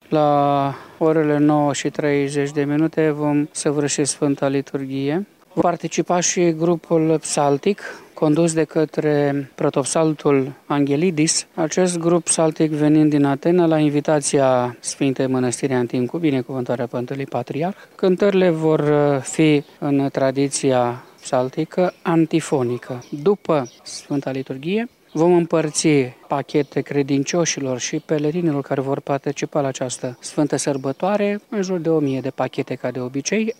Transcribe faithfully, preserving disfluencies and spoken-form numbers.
La orele nouă și treizeci de minute vom săvârși Sfânta Liturghie. Va participa și grupul psaltic, condus de către protopsaltul Angelidis. Acest grup psaltic venind din Atena la invitația Sfintei Mănăstiri Antim cu binecuvântarea Părintului Patriarh. Cântările vor fi în tradiția psaltică antifonică. După Sfânta Liturghie vom împărți pachete credincioșilor și pelerinilor care vor participa la această sfântă sărbătoare, în jur de o mie de pachete ca de obicei.